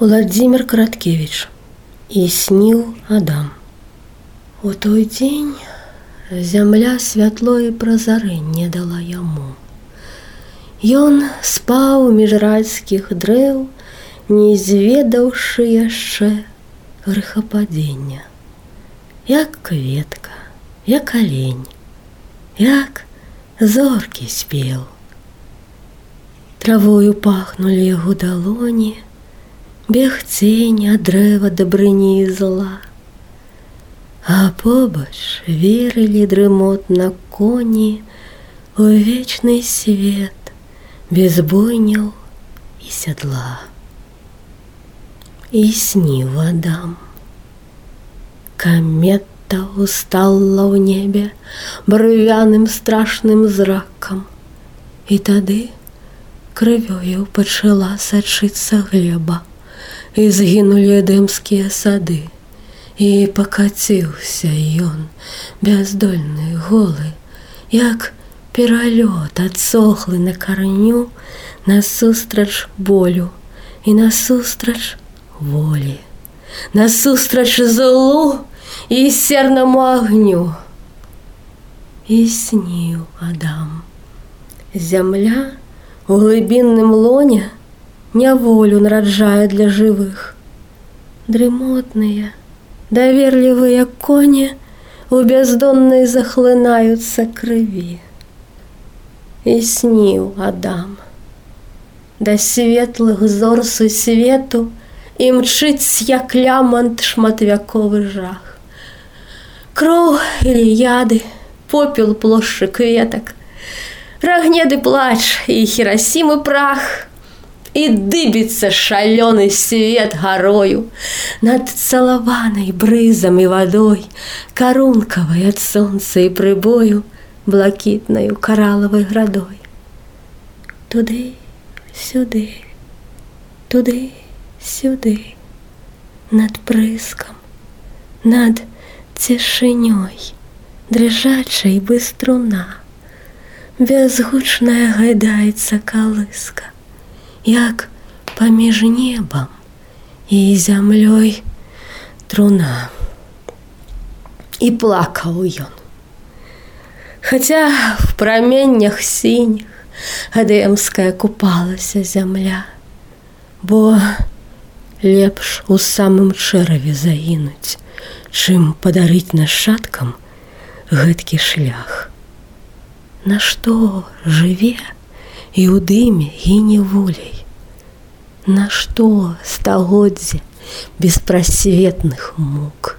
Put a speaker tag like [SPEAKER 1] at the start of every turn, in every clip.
[SPEAKER 1] Уладзімір Караткевіч. І сніў Адам. У той дзень зямля святло і празарэнне дала яму. Ён спаў між райскіх дрэў, не зведаўшы яшчэ грэхападзення. Як кветка, як алень, як зоркі спеў. Травою пахнулі яго далоні, бег цень ад дрэва дабрыні і зла. А побач верылі дрымотна коні у вечны свет без бойняў і сядла. І сніў Адам. Камета устала ў небе брывяным страшным зракам. І тады крывёю пачала сачыцца глеба, і згінулі эдэмскія сады. І пакаціўся ён, бяздольны, голы, як пералёт адсохлы на карню, насустрач болю і насустрач волі, насустрач злу і сернаму агню. І сніў Адам. Зямля у глыбінным лоне няволю нараджае для жывых. Дрымотныя, даверлівыя коні у бяздоннай захлынаюцца крыві. І сніў Адам. Да светлых зор сусвету імчыць, як лямант, шматвяковы жах. Кроў Іліяды, попел плошчы кветак, рагнеды плач і Хірасімы прах. І дыбіцца шалёны свет гарою над цалаванай брызам і вадой, карункавай ад сонца і прыбою блакітнаю каралавай градой. Туды, сюды, туды, сюды, над прыскам, над цішынёй, дрыжачай бы струна, бязгучная гайдаецца калыска, як паміж небам і зямлёй труна. І плакаў ён. Хаця в праменнях сініх эдэмская купалася зямля, бо лепш у самым чэраве загінуць, чым падарыць нашчадкам гэткі шлях. Нашто жыве і ў дыме гіне волей? Нашто стагоддзе беспрасветных мук?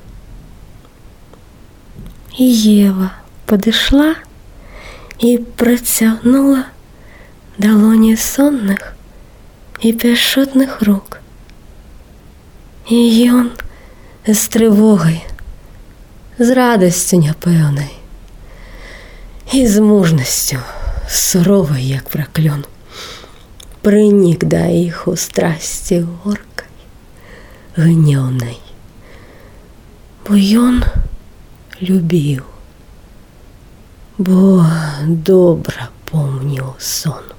[SPEAKER 1] І Ева падышла і працягнула далоні сонных і пяшчотных рук. І ён з трывогай, з радасцю няпэўнай і з мужнасцю суровай, як праклён, прынік да іх у страсці горкай, гнёўнай. Бо ён любіў, бо добра помніў сон.